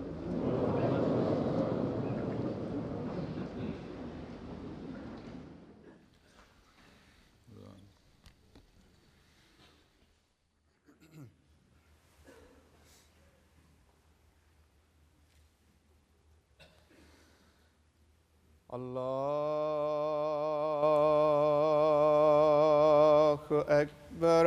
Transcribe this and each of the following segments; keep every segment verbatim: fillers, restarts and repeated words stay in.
الله أكبر.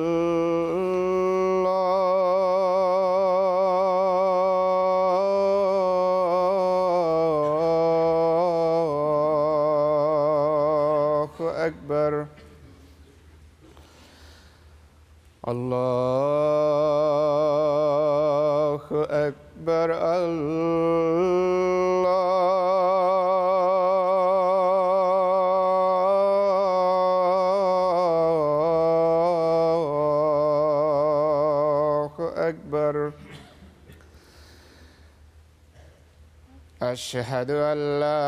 الله أكبر. الله أكبر. أشهد أن لا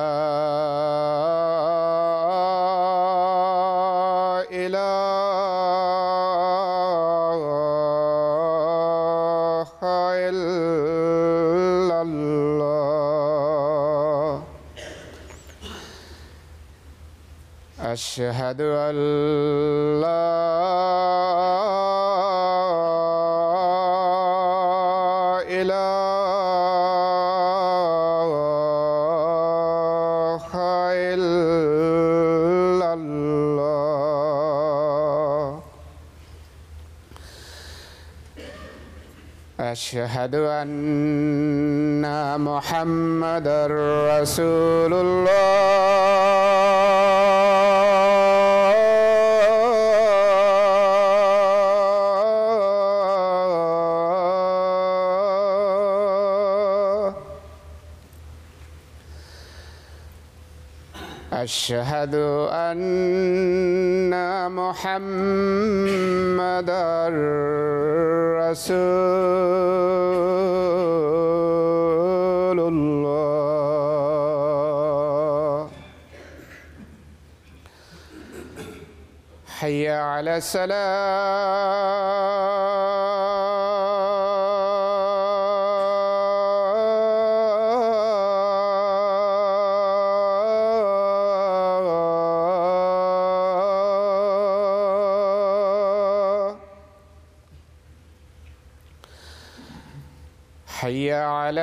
إله إلا الله. أشهد أن لا أشهد أن محمدًا رسول الله. أشهد أن محمدًا رسول الله. حي على حي على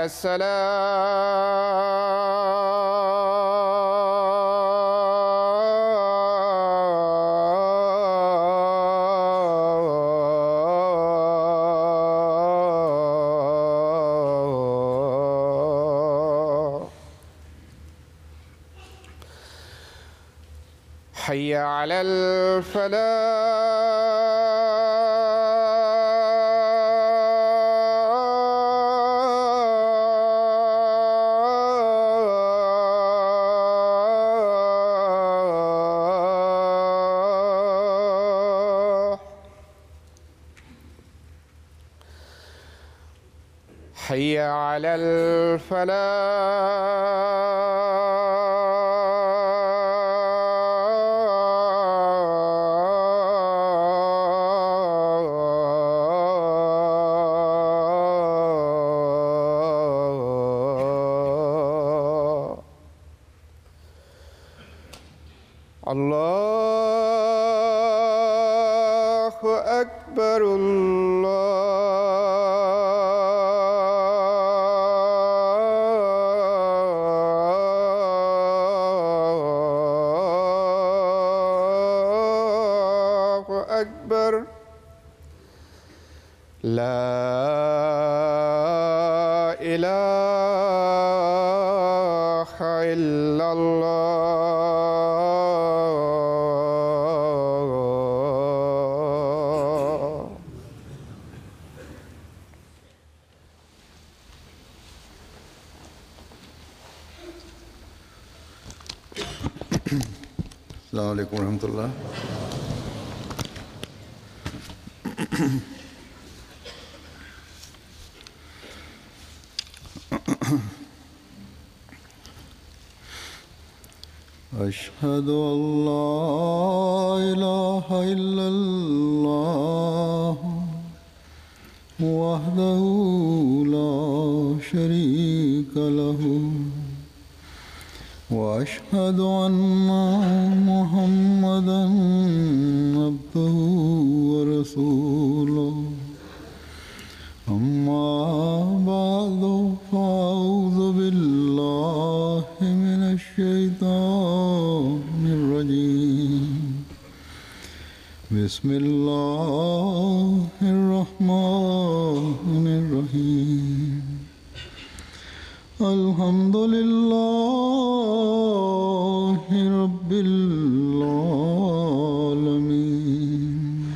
الصلاة. حي على الفلاح. حي على الفلاح. الله أكبر. الله أكبر. لا إله إلا الله. السلام عليكم ورحمة الله. أشهد أن لا إله إلا الله وحده لا شريك شريك له وأشهد أن محمدا عبده ورسوله أما بعد فأعوذ بالله من الشيطان الرجيم بسم الله الرحمن الرحيم الحمد لله رب العالمين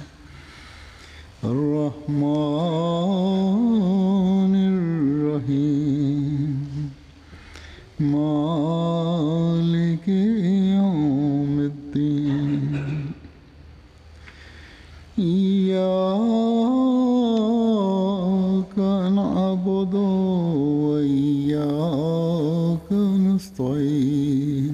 الرحمن الرحيم مالك يوم الدين إياك نعبد وإياك نستعين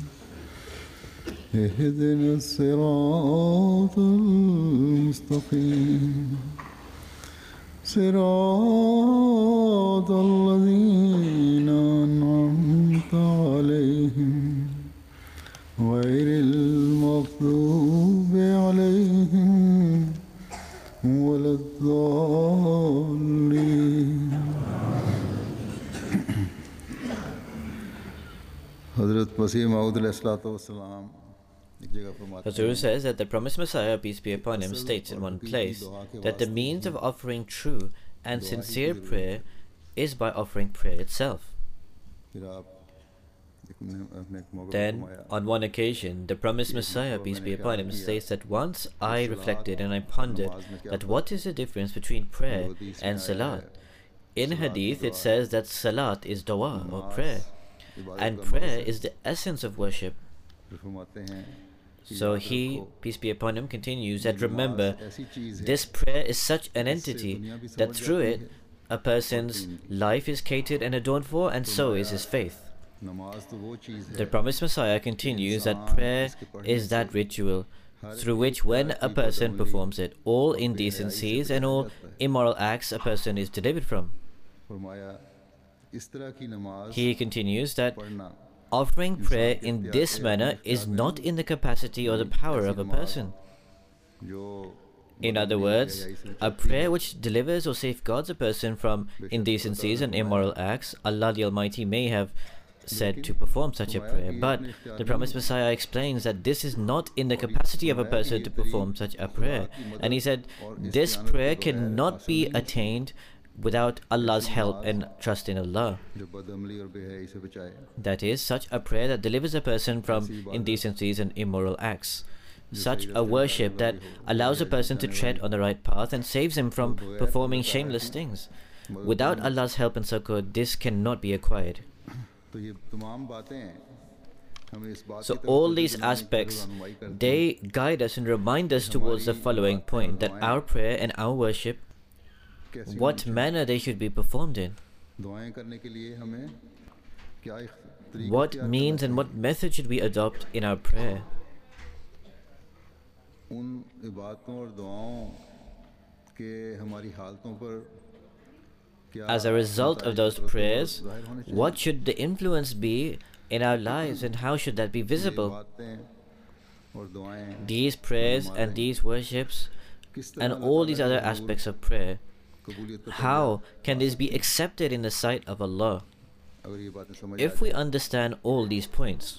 اهدنا الصراط المستقيم صراط الذين أنعمت عليهم غير المغضوب عليهم ولا الضالين. Hazrat Masih Maud alayhi wassalam. Hazur says that the promised Messiah, peace be upon him, states in one place that the means of offering true and sincere prayer is by offering prayer itself. Then, on one occasion, the promised Messiah, peace be upon him, states that once I reflected and I pondered that what is the difference between prayer and salat. In hadith, it says that salat is dua or prayer, and prayer is the essence of worship. So he, peace be upon him, continues that remember, this prayer is such an entity that through it a person's life is catered and adorned for, and so is his faith. The promised Messiah continues that prayer is that ritual through which when a person performs it, all indecencies and all immoral acts a person is delivered from. He continues that offering prayer in this manner is not in the capacity or the power of a person. In other words, a prayer which delivers or safeguards a person from indecencies and immoral acts, Allah the Almighty may have said to perform such a prayer, but the promised Messiah explains that this is not in the capacity of a person to perform such a prayer. And he said, this prayer cannot be attained without Allah's help and trust in Allah. That is, such a prayer that delivers a person from indecencies and immoral acts. Such a worship that allows a person to tread on the right path and saves him from performing shameless things. Without Allah's help and succor, this cannot be acquired. So all these aspects, they guide us and remind us towards the following point, that our prayer and our worship, what manner they should be performed in. What means and what method should we adopt in our prayer? As a result of those prayers, what should the influence be in our lives and how should that be visible? These prayers and these worships and all these other aspects of prayer, how can this be accepted in the sight of Allah? If we understand all these points,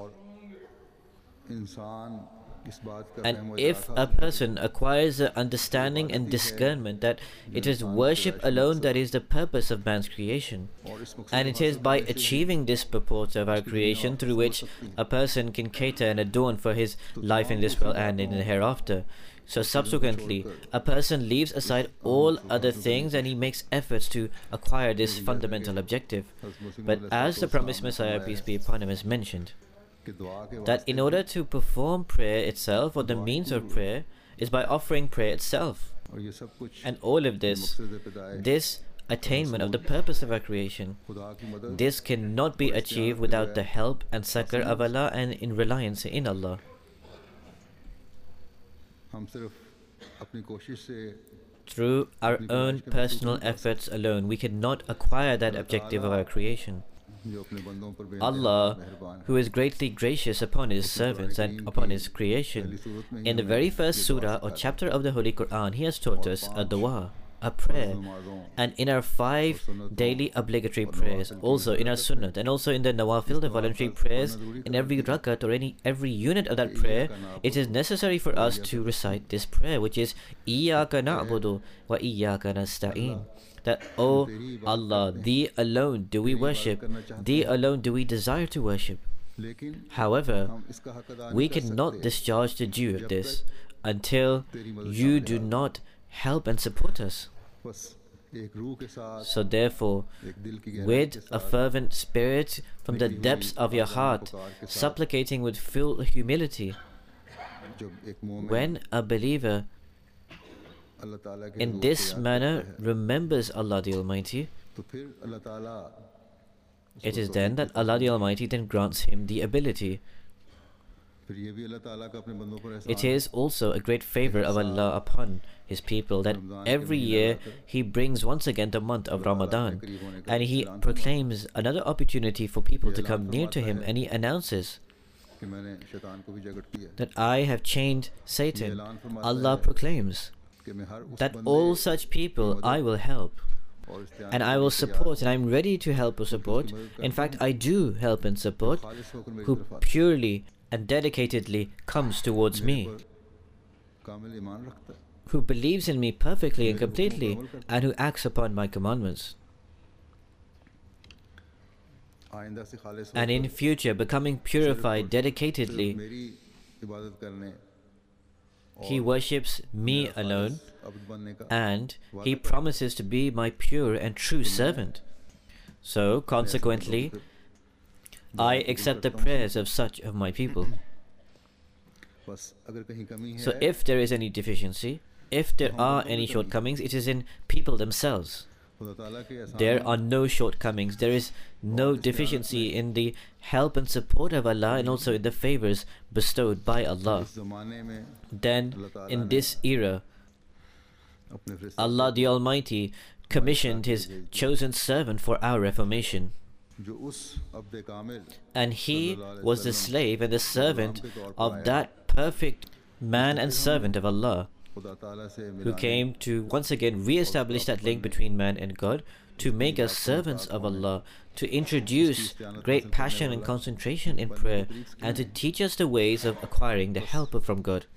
and if a person acquires the understanding and discernment that it is worship alone that is the purpose of man's creation, and it is by achieving this purport of our creation through which a person can cater and adorn for his life in this world and in the hereafter, so subsequently a person leaves aside all other things and he makes efforts to acquire this fundamental objective. But as the promised Messiah, peace be upon him, has mentioned, that in order to perform prayer itself, or the means of prayer, is by offering prayer itself. And all of this, this attainment of the purpose of our creation, this cannot be achieved without the help and succor of Allah and in reliance in Allah. Through our own personal efforts alone, we cannot acquire that objective of our creation. Allah, who is greatly gracious upon His servants and upon His creation, in the very first surah or chapter of the Holy Quran, He has taught us a dua, a prayer, and in our five daily obligatory prayers, also in our sunnat, and also in the nawafil, the voluntary prayers, in every rakat or any every unit of that prayer, it is necessary for us to recite this prayer, which is Iyyaka na'budu wa iyyaka nasta'in. That, O Allah, Thee alone do we worship, Thee alone do we desire to worship. However, we cannot discharge the due of this until You do not help and support us. So therefore, with a fervent spirit from the depths of your heart, supplicating with full humility, when a believer in this manner remembers Allah the Almighty, it is then that Allah the Almighty then grants him the ability. It is also a great favor of Allah upon His people that every year He brings once again the month of Ramadan, and He proclaims another opportunity for people to come near to Him, and He announces that I have chained Satan. Allah proclaims that all such people I will help, and I will support, and I am ready to help or support. In fact, I do help and support who purely and dedicatedly comes towards me, who believes in me perfectly and completely, and who acts upon my commandments. And in future, becoming purified dedicatedly, he worships me alone, and he promises to be my pure and true servant. So, consequently, I accept the prayers of such of my people. So if there is any deficiency, if there are any shortcomings, it is in people themselves. There are no shortcomings, there is no deficiency in the help and support of Allah, and also in the favors bestowed by Allah. Then, in this era, Allah the Almighty commissioned His chosen servant for our reformation. And he was the slave and the servant of that perfect man and servant of Allah, who came to once again re-establish that link between man and God, to make us servants of Allah, to introduce great passion and concentration in prayer, and to teach us the ways of acquiring the help from God.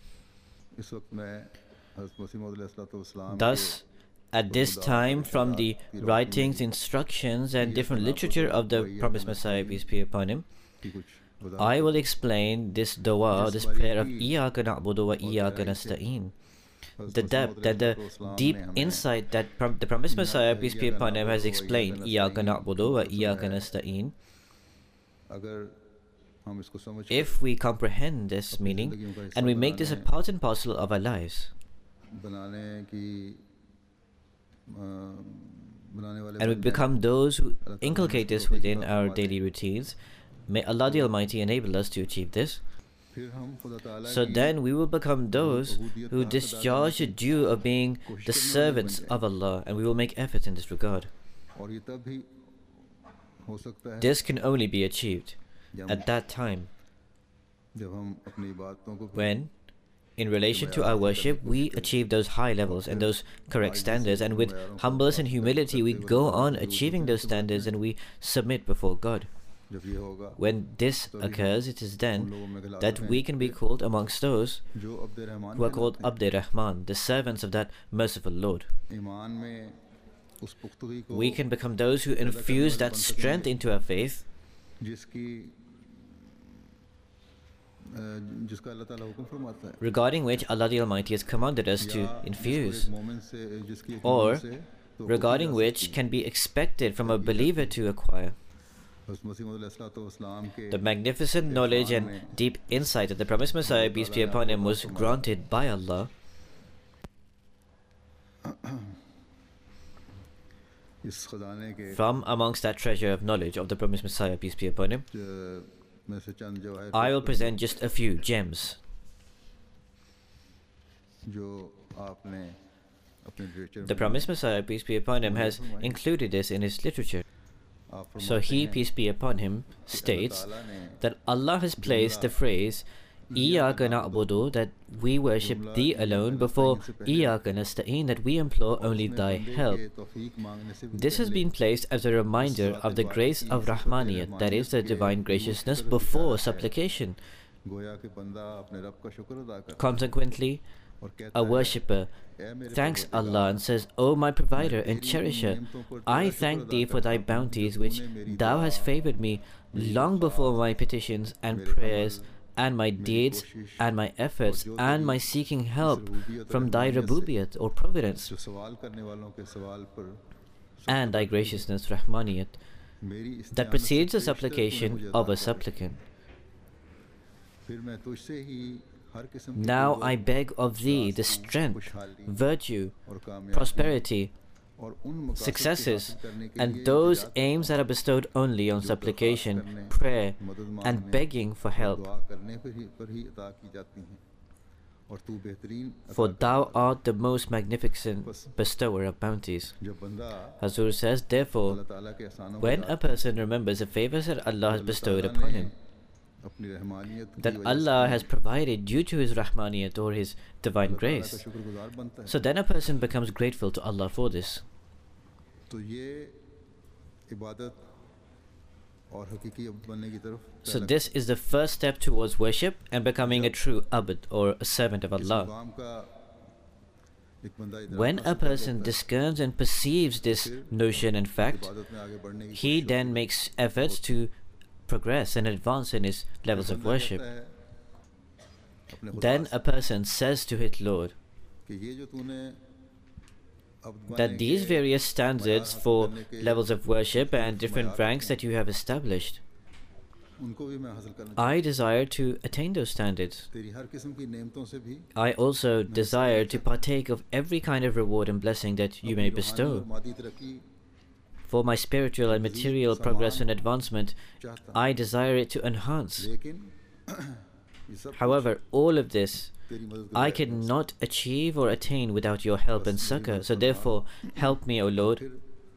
Thus, at this time, from the writings, instructions, and different literature of the promised Messiah, peace be upon him, I will explain this dua, this prayer of Iyyaka na'budu wa iyyaka nasta'in. The depth, that the deep insight that prom the promised Messiah, peace be upon him, has explained, Iyyaka na'budu wa iyyaka nasta'in. If we comprehend this meaning, and we make this a part and parcel of our lives, and we become those who inculcate this within our daily routines, may Allah the Almighty enable us to achieve this. So then we will become those who discharge the due of being the servants of Allah, and we will make efforts in this regard. This can only be achieved at that time when, in relation to our worship, we achieve those high levels and those correct standards, and with humbleness and humility we go on achieving those standards, and we submit before God. When this occurs, it is then that we can be called amongst those who are called Abd Rahman, the servants of that merciful Lord. We can become those who infuse that strength into our faith regarding which Allah the Almighty has commanded us to infuse, or regarding which can be expected from a believer to acquire. The magnificent knowledge and deep insight that the promised Messiah, peace be upon him, was granted by Allah. From amongst that treasure of knowledge of the promised Messiah, peace be upon him, I will present just a few gems अपने literature The में promised Messiah, peace be upon him, has included this in his literature. आप So फरमाते he, हैं peace be upon him, कि अल्लाह states ताला ने that Allah has placed the phrase Iyaka na'budu, that we worship thee alone, before Iyaka nasta'een, that we implore only thy help. This has been placed as a reminder of the grace of Rahmaniyat, that is the divine graciousness, before supplication. गोया कि बंदा अपने रब का शुक्र अदा करता Consequently, है और कहता a है worshipper "ऐ मेरे thanks परवरदिगार, Allah and says, O my provider and cherisher, I thank thee for thy bounties which thou hast favored me long before my petitions and prayers and my deeds and my efforts and my seeking help from thy Rabubiyat or providence जो सवाल करने वालों के सवाल पर and thy graciousness Rahmaniyat मेरी that इस्तेआनत precedes से the पेशतर तूने supplication मुझे of अता a फरमाई। supplicant. फिर मैं तुझसे ही हर किस्म की Now कुव्वत, I beg of thee the राज़गी, strength, खुशहाली virtue, और कामयाबी prosperity, और उन मकासद की successes, हासिल करने के and लिए those इंतजार aims that are bestowed only on जो supplication, दरख्वास्त करने, prayer, मदद and मांगने begging for और help. दुआ करने पर ही पर ही अता की जाती हैं और तू बेहतरीन अता For करने thou वाला है। art the most magnificent bestower of bounties. जब बंदा Hazur says, therefore, अल्लाह ताला के एहसानों को when याद a person remembers the favors that Allah has Allah bestowed ताला upon ने him, अपनी रहमानियत की that वजह से Allah has provided due to His Rahmaniyat or His divine अल्लाह ताला का grace, शुक्रगुजार बनता है। so then a person becomes grateful to Allah for this. तो ये इबादत और हकीकी अब्द बनने की तरफ So पहला this is the first step towards worship and becoming a true abd or a servant of इस Allah. मुकाम का एक बंदा इदराक When a हासिल कर person लेता है, discerns and perceives this notion and fact, इबादत में आगे बढ़ने की he कोशिश then होती है। makes efforts to progress and advance in his levels of बंदा worship. कहता है अपने खुदा Then से a person says to his Lord कि ये जो तूने अब्द बनने that these के various standards हासिल for करने के levels of worship and मुख्तलिफ different मयार ranks हैं, that you have established, उनको भी मैं हासिल करना I desire to attain those standards. तेरी हर किस्म की नेमतों से भी I also desire to partake of every kind of reward and blessing that you may अपनी रूहानी bestow. और मादी तरक्की For my spiritual and material progress and advancement, चाहता हूँ। I desire it to enhance. लेकिन ये सब However, all of this तेरी मदद के I बगैर cannot achieve or attain without your help and succor. So therefore, help me, O Lord. फिर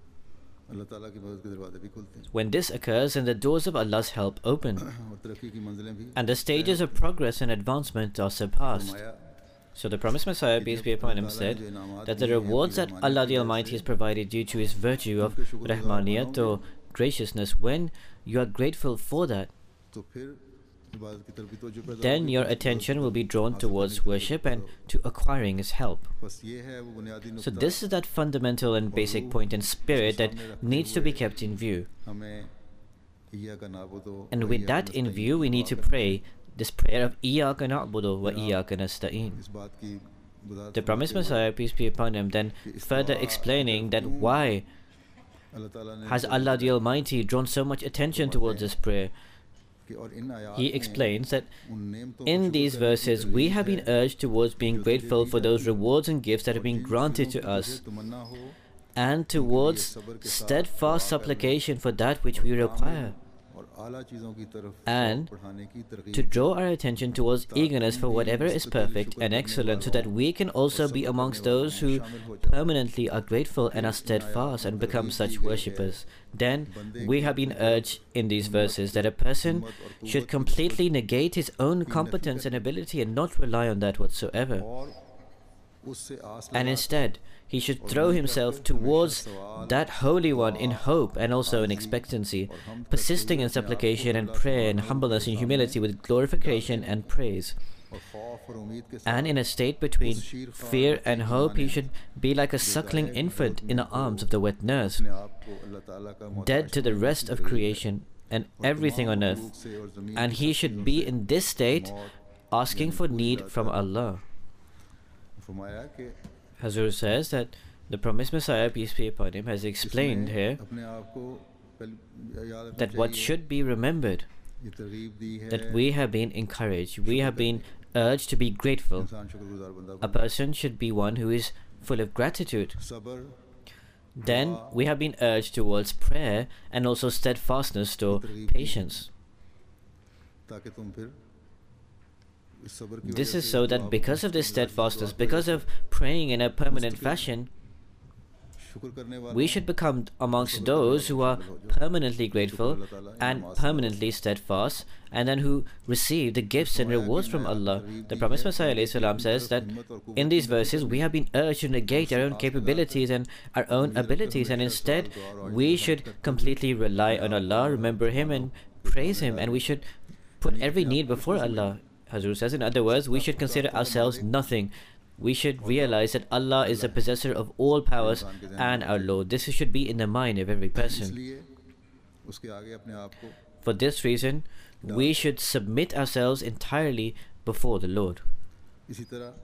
अल्लाह ताला की मदद के दरवाजे भी खुलते हैं When this occurs, and the doors of Allah's help open, और तरक्की की मंजिलें भी and the stages of progress and advancement are surpassed. फरमाया So the promised Messiah, peace be upon him, said that the rewards that Allah the Almighty has provided due to His virtue of Rahmaniyat or graciousness, when you are grateful for that, तो फिर इबादत की तरफ भी तवज्जो पैदा then होगी, your उसकी attention will be तरफ drawn हासिल towards करने की तरफ worship पैदा and होगी। to acquiring His help. बस ये है वो बुनियादी So नुक्ता this is that fundamental and basic point and spirit that needs to be kept in view. हमें इय्याका नअबुदु And व with इय्याका that in नस्तईन view, we की need दुआ to करनी pray this prayer of Iyaka na'budu wa Iyaka nasta'in. है। इस बात की वजाहत The promised फरमाते हुए Messiah, peace be upon him, then further explaining that why अल्लाह ताला ने has Allah the Almighty drawn so much attention towards this prayer. कि और इन आयात He में explains that उन नेमतों को in शुक्र these करने की verses we तरगीब have been है, urged towards being grateful for those rewards and gifts that have been granted to us, तमन्ना हो and towards steadfast supplication for that which we require, और आला चीजों की तरफ and बढ़ाने की तरगीब to draw our attention towards eagerness for whatever is perfect and excellent, so that we can also be amongst those who permanently are grateful and are steadfast and become such worshippers. Then we have been urged in these verses that a person should completely negate his own competence and ability and not rely on that whatsoever, और उससे आस and लगा instead he should throw himself towards that Holy One in hope and also in expectancy, persisting in supplication and prayer and humbleness and humility with glorification and praise. और खौफ और उम्मीद के साथ And in a state between fear and hope, he should be like a suckling infant in the arms of the wet nurse, अपने आप को अल्लाह ताला का मोहताज dead to the rest of creation and everything on earth. से और जमीन And he should be in this state asking for need from Allah. फरमाया कि Hazur says that the promised Messiah, peace be upon him, has explained here अपने आप को पहले याद रखना that what चाहिए, should be remembered, ये तरगीब दी है that we have been encouraged, we have been urged to be grateful. इंसान शुक्रगुजार बंदा A बने। person should be one who is full of gratitude. सब्र Then we have been urged towards prayer and also steadfastness or patience, ताकि तुम फिर इस सब्र की This वजह is से so जो that आप because of this मुस्तकिल steadfastness, दुआ because करें, of praying in a permanent fashion, शुक्र करने वालों we should become amongst सब्र करने those वालों who में are शामिल हो जाओ। permanently शुक्र grateful अल्लाह ताला and इनामात से permanently steadfast, and then who receive the gifts and फरमाया कि rewards इन from आयत Allah. तरगीब The दी Promised है Messiah कि ﷺ अपनी says तरफ that हिम्मत और in कुव्वत these की नफी verses we करनी have been urged to negate our own आस लगा capabilities कर and our own उम्मीद रखकर abilities, and हमेशा instead सवाल दुआ और we आजिज़ी should हाथ करते हुए completely rely अपने on आप Allah, को remember Him मानो and कोई praise सामने Him, and डालें we should put यानी every अपने आप need को before मुश्किल Allah. समझें Hazur says, in other words, we सत्ता should खुदा consider खुदा ourselves मालिक nothing. We should और realize that Allah is the possessor of all powers इंसान के ज़हन में and होना our चाहिए Lord. This should be in the mind of every person. इसलिए उसके आगे अपने आप को For this reason, we should submit ourselves entirely before the Lord. इसी तरह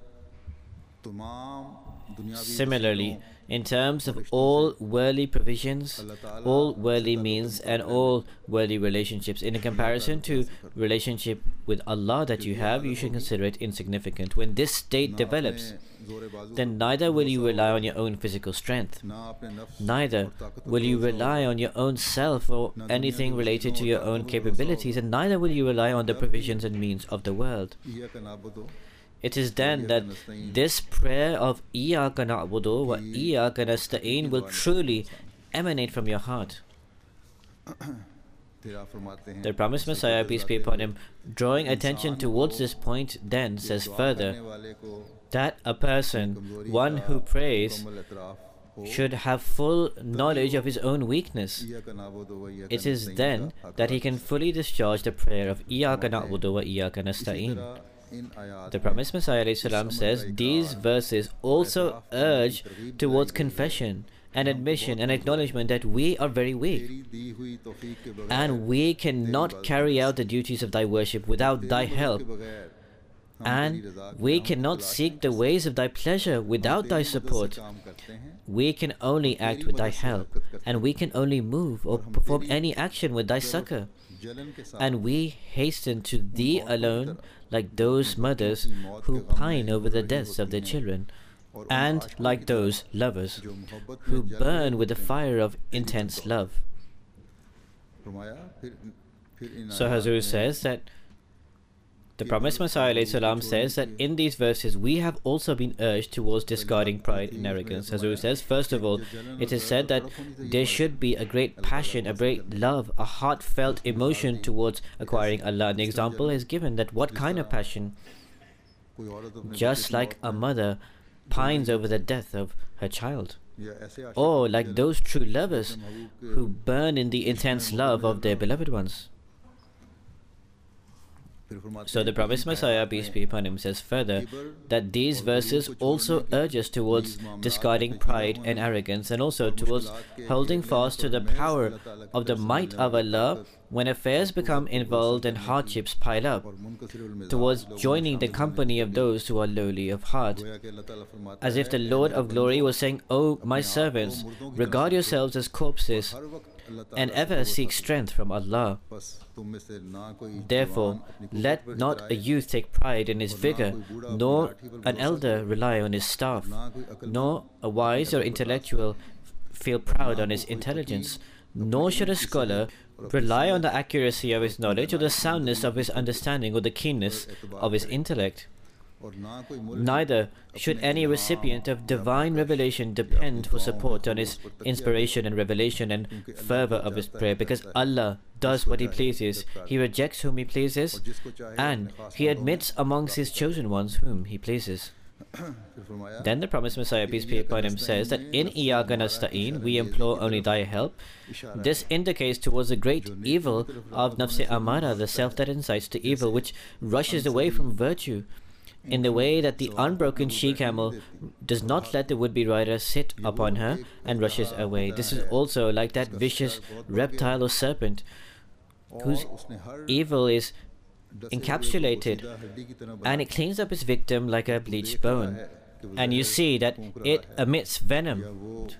तमाम दुनियावी Similarly, वसीलों in terms of और रिश्तों all से worldly provisions, अल्लाह ताला all से worldly ताल्लुक़ means, के and मुकाबले all में worldly relationships, in comparison to relationship with Allah that you have, you should consider it insignificant. When this state ना develops, अपने ज़ोर बाजू then पर neither will you भरोसा rely हो, on your own physical strength, ना अपने नफ्स neither और ताकत पर will you भरोसा हो, rely on your own self or ना दुनिया anything की related to वसीलों और your ताकतों own पर भरोसा capabilities, होगा। and neither will you rely on the जब provisions and means of the world. इय्याका नअबुदु It is then इय्याका that नस्तईन this prayer of Iyaka na'budu wa Iyaka nasta'in will truly emanate from your heart. फिर आप फरमाते हैं The promised Messiah, peace be upon him, drawing attention towards this point, then says दुआ further करने वाले को that a person, कमजोरी one का who prays, मुकम्मल इतराफ हो, should have full knowledge of his own weakness. इय्याका नअबुदु व इय्याका It is नस्तईन then का हक़ that he अदा can कर fully discharge the prayer of Iyaka na'budu wa Iyaka इसी nasta'in. तरह इन आयात The में promised Messiah ﷺ says these verses also urge towards confession and admission and acknowledgement that we are very weak, तेरी दी हुई तौफीक के बगैर and we cannot carry out the duties of thy worship without thy तेरी मदद help, के बगैर हम तेरी and रज़ा की we राहों को cannot तलाश seek नहीं the कर ways of thy pleasure without सकते। thy तेरी मदद से support. काम करते हैं We can only act with thy help, and we can only move or perform any action with thy succor. जलन के साथ And we hasten to thee alone, like those mothers who pine over the deaths of their children, और उन and आशिकों like की तरह those lovers जो मोहब्बत में who जल रहे burn with the होते हैं। fire of intense love. फरमाया फिर फिर इन So आयात Hazur में says that the promised Messiah ﷺ says that in these verses we have also been urged towards discarding pride and arrogance. Hazur says, first of all, it is said that there should be a great passion, a great love, a heartfelt emotion towards acquiring Allah. An example is given that what kind of passion? कोई औरत अपने Just बच्चे की like मौत a में mother pines over the death of her child, या ऐसे आशिक or की like जलन those true lovers अपने महबूब के who burn in the intense love of their beloved ones. फिर फरमाते So हैं the कि promised इन Messiah, आयात peace में be upon him, says further that these verses also urge us towards discarding pride and arrogance, and also towards holding fast to the power of the might of Allah when affairs become involved and hardships pile up, और मुनकसिर उल-मिजाज towards लोगों में joining the शामिल company of those who are lowly of heart, गोया कि अल्लाह ताला फरमाता as if है, the "I Lord मेरे of glory बंदो, was saying, O my servants, regard yourselves as corpses, हर वक्त अल्लाह ताला and से ever भरोसा seek करो। strength from Allah. बस तुम में से ना कोई Therefore, जवान अपनी कुव्वत let पर not a इतराए, youth take pride in his vigor, nor an elder rely on his staff, ना कोई अक्लमंद nor a wise or intellectual feel proud on his intelligence, nor should a scholar rely on the accuracy of his knowledge or the soundness of his understanding or the keenness of his intellect. और ना कोई मुल्क Neither should any recipient of divine revelation depend for support on his inspiration and revelation and fervor of his prayer, because Allah does what He pleases. He rejects whom He pleases, and He admits amongst His chosen ones whom He pleases. फिर फरमाया Then the promised Messiah, peace be upon him, says that in Iyaka nasta'in we implore only thy help. This indicates towards the great evil of nafs amara, the self that incites to evil, which rushes away from virtue, in the way that the unbroken she-camel does not let the would-be rider sit upon her and rushes away. This is also like that vicious reptile or serpent whose और उसने हर evil is डसे हुए को encapsulated, पोशीदा हड्डी की तरह and it cleans up its victim like a bleached bone. And you see that it emits या venom, वो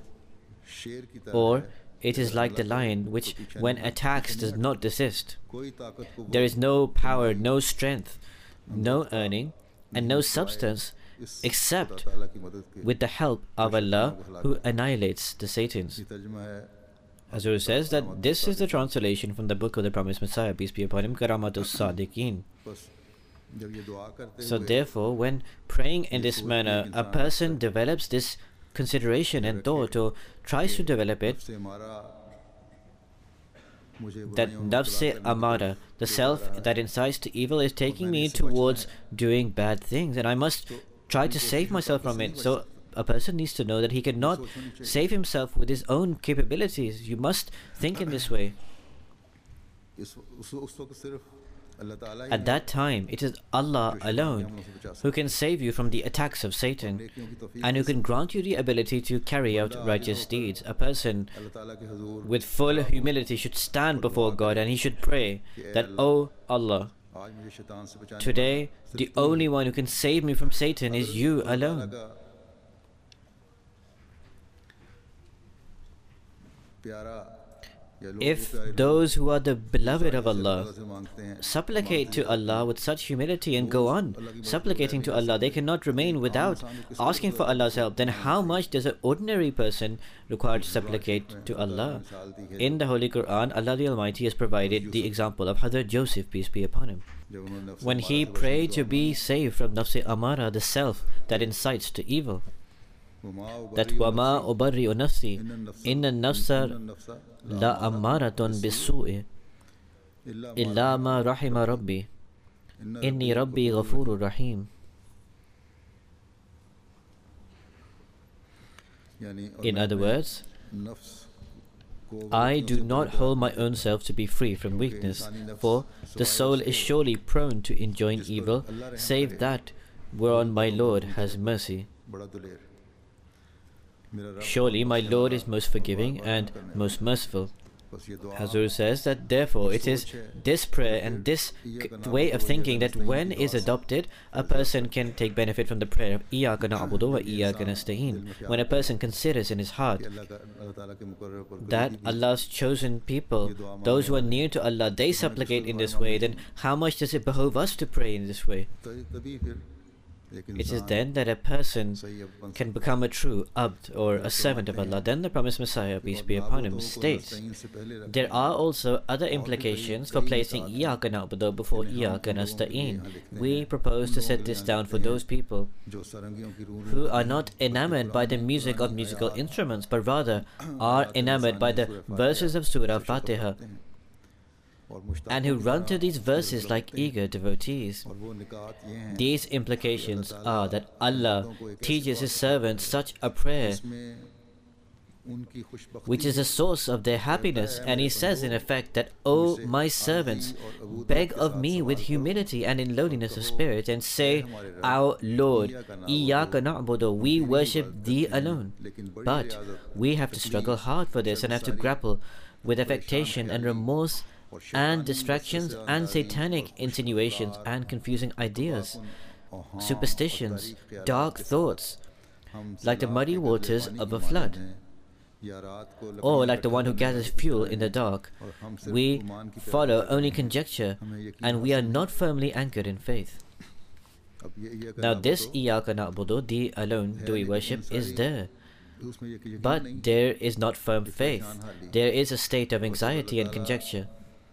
शेर की तरह or है, it is like the lion which, when attacks, does not desist. कोई ताकत को There is no power, no strength, no earning, and no substance इस except खुदा ताला की मदद के with the help of Allah who annihilates the Satans. ये तर्जुमा है Hazur says that this is the translation from the book of the promised Messiah, peace be upon him, Karamatus Sadiqeen. बस जब ये दुआ करते So हुए therefore, when praying in this manner, a person develops this consideration and thought, or tries to develop it, से हमारा मुझे that बुराइयों में nafse इब्तला करने amara, the self that incites to evil, is taking me towards doing bad things, and I must try to save myself from it. So a person needs to know that he cannot save himself with his own capabilities. You must think in this way. इस उस उस वक्त सिर्फ अल्लाह ताला ही At that time, it is Allah alone who can save you from the attacks of Satan and who can grant you the ability to carry out righteous deeds. A person अल्लाह ताला के हुजूर with full humility should stand before God and he should pray that, "Oh Allah, आज मुझे शैतान से बचाने today the only one who can save me from Satan is you alone." वाला प्यारा या लोग If प्यारे those who are the beloved of लोग Allah से मांगते हैं supplicate to Allah with such humility and go on supplicating to Allah, they cannot remain without asking for Allah's help, then how much does an ordinary person require to supplicate to Allah? In the Holy Quran, Allah the Almighty has provided the example of Hazrat Joseph, peace be upon him. जब उन्होंने नफ्स When he prayed to be saved from nafse amara, the self that incites to evil, that wama ubarri o nafsi inna nafsa la amaratun bisu'i illa ma rahima rabbi inni rabbi ghafurur rahim. In other words, I do not hold my own self to be free from weakness, for the soul is surely prone to enjoin evil, save that whereon my Lord has mercy. Surely my Lord is most forgiving and most merciful. Hazur says that therefore it is this prayer and this way of thinking that when is adopted, a person can take benefit from the prayer of Iyyaka na'budu wa iyyaka nasta'in. When a person considers in his heart that Allah's chosen people, those who are near to Allah, they supplicate in this way, then how much does it behove us to pray in this way? It is then that a person can become a true abd or a servant of Allah. Then the promised Messiah, peace be upon him, states, there are also other implications for placing Iyyaka na'budu before Iyyaka nasta'in. We propose to set this down for those people who are not enamored by the music of musical instruments, but rather are enamored by the verses of Surah Fatiha, and who run to these verses like eager devotees. These implications are that Allah teaches His servants such a prayer which is a source of their happiness, and He says in effect that, "O my servants, beg of me with humility and in lowliness of spirit, and say, Our Lord, Iyyaka na'budu, we worship Thee alone." But we have to struggle hard for this and have to grapple with affectation and remorse and distractions and satanic insinuations and confusing ideas, superstitions, dark thoughts, like the muddy waters of a flood, or like the one who gathers fuel in the dark. We follow only conjecture, and we are not firmly anchored in faith. Now this Iyyaka na'budu, Thee alone do we worship, is there. But there is not firm faith. There is a state of anxiety and conjecture.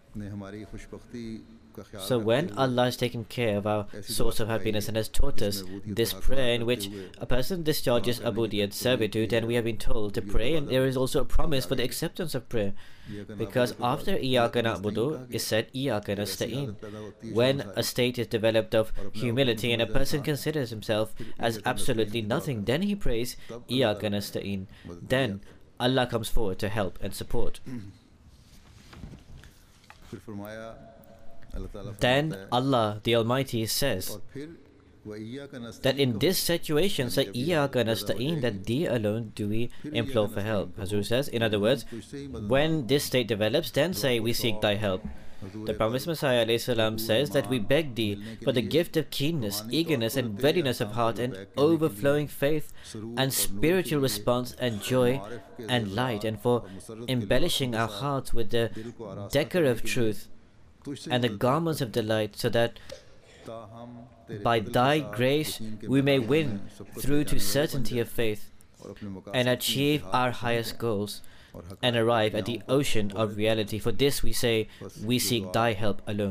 So when Allah has taken care of our source of happiness and has taught us this prayer in which a person discharges abudiyat, servitude, and we have been told to pray, and there is also a promise for the acceptance of prayer, because after Iyyaka na'budu is said Iyyaka nasta'in. When a state is developed of humility and a person considers himself as absolutely nothing, then he prays Iyyaka nasta'in. Then Allah comes forward to help and support. Then Allah the Almighty says that in this situation, say Iyyaka nasta'in, that Thee alone do we implore for help. Hazur says, in other words, when this state develops, then say we seek Thy help. The promised Messiah ﷺ says that we beg Thee for the gift of keenness, eagerness and readiness of heart and overflowing faith and spiritual response and joy and light, and for embellishing our hearts with the decor of truth and the garments of delight, so that by Thy grace we may win through to certainty of faith and achieve our highest goals and arrive at the ocean of reality. For this we say, we seek Thy help alone.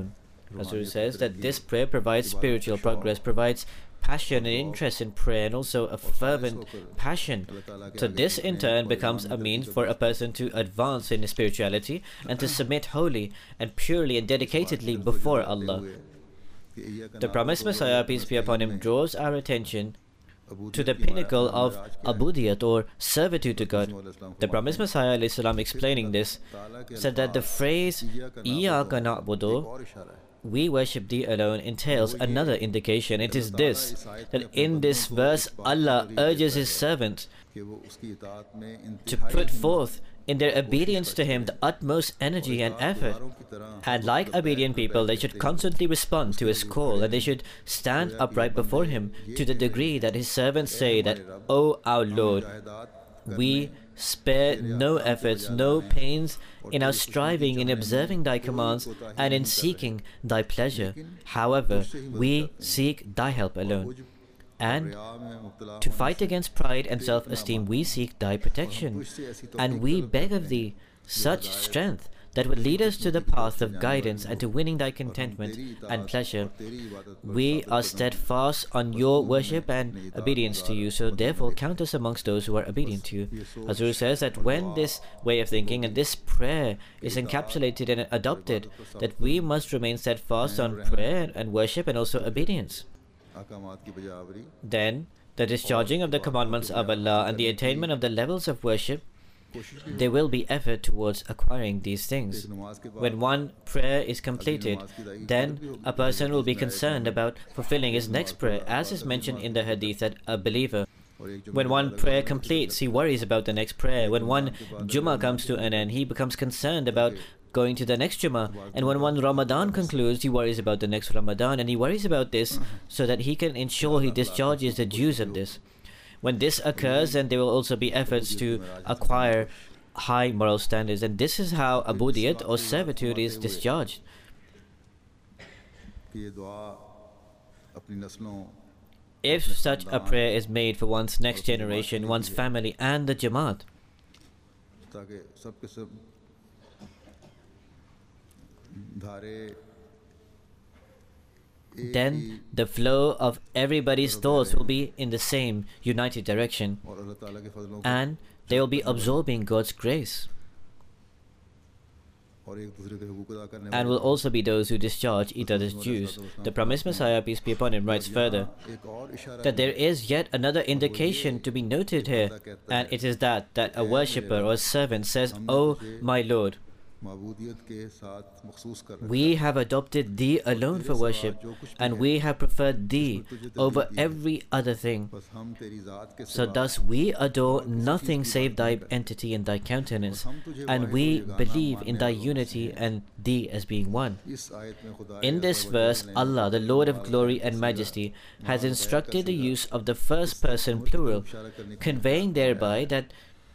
Hazur says that this prayer provides spiritual progress, provides passion and interest in prayer, and also a fervent passion. So this in turn becomes a means for a person to advance in spirituality and to submit wholly and purely and dedicatedly before Allah. The promised Messiah, peace be upon him, draws our attention to the pinnacle of abudiyat or servitude to God. The promised Messiah ﷺ explaining this said that the phrase Iyyaka na'budu, we worship thee alone, entails another indication. It is this, that in this verse Allah urges his servants to put forth in their obedience to him the utmost energy and effort. And like obedient people, they should constantly respond to his call, and they should stand upright before him to the degree that his servants say that, O our Lord, we spare no efforts, no pains in our striving in observing thy commands and in seeking thy pleasure. However, we seek thy help alone. And to fight against pride and self-esteem, we seek thy protection. And we beg of thee such strength that would lead us to the path of guidance and to winning thy contentment and pleasure. We are steadfast on your worship and obedience to you, so therefore count us amongst those who are obedient to you. Hazur says that when this way of thinking and this prayer is encapsulated and adopted, that we must remain steadfast on prayer and worship and also obedience. Then, the discharging of the commandments of Allah and the attainment of the levels of worship, there will be effort towards acquiring these things. When one prayer is completed, then a person will be concerned about fulfilling his next prayer, as is mentioned in the hadith that a believer, when one prayer completes, he worries about the next prayer. When one Jummah comes to an end, he becomes concerned about going to the next Jummah. And when one Ramadan concludes, he worries about the next Ramadan, and he worries about this so that he can ensure he discharges the dues of this. When this occurs, then there will also be efforts to acquire high moral standards, and this is how abudiyat or servitude is discharged. If such a prayer is made for one's next generation, one's family and the Jamaat, then the flow of everybody's thoughts will be in the same united direction, and they will be absorbing God's grace, and will also be those who discharge each other's dues. The promised Messiah, peace be upon him, writes further that there is yet another indication to be noted here, and it is that that a worshipper or a servant says, O my Lord, we have adopted thee alone for worship, and we have preferred thee over every other thing. So thus we adore nothing save thy entity and thy countenance, and we believe in thy unity and thee as being one. In this verse, Allah, the Lord of glory and majesty, has instructed the use of the first person plural, conveying thereby that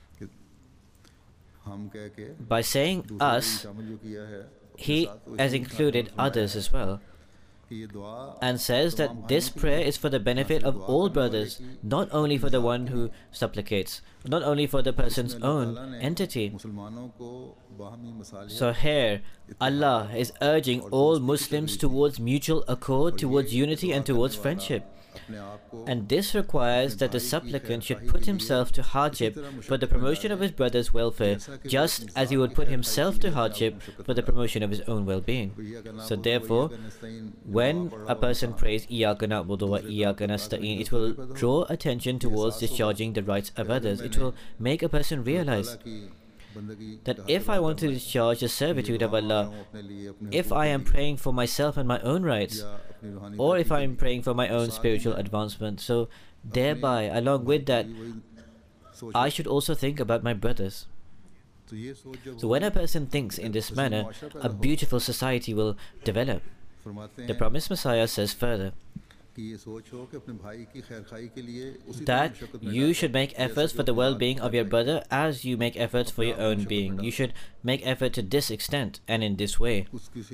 by saying us, he has included others as well, and says that this prayer is for the benefit of all brothers, not only for the one who supplicates, not only for the person's own entity. So here, Allah is urging all Muslims towards mutual accord, towards unity and towards friendship. And this requires that the supplicant should put himself to hardship for the promotion of his brother's welfare, just as he would put himself to hardship for the promotion of his own well-being. So therefore, when a person prays Iyyaka na'budu wa iyyaka nasta'in, it will draw attention towards discharging the rights of others. It will make a person realize that if I want to discharge the servitude of Allah, if I am praying for myself and my own rights, or if I am praying for my own spiritual advancement, so thereby, along with that, I should also think about my brothers. So when a person thinks in this manner, a beautiful society will develop. The promised Messiah says further that you should make efforts for the well-being of your brother as you make efforts for your own being. You should make effort to this extent and in this way.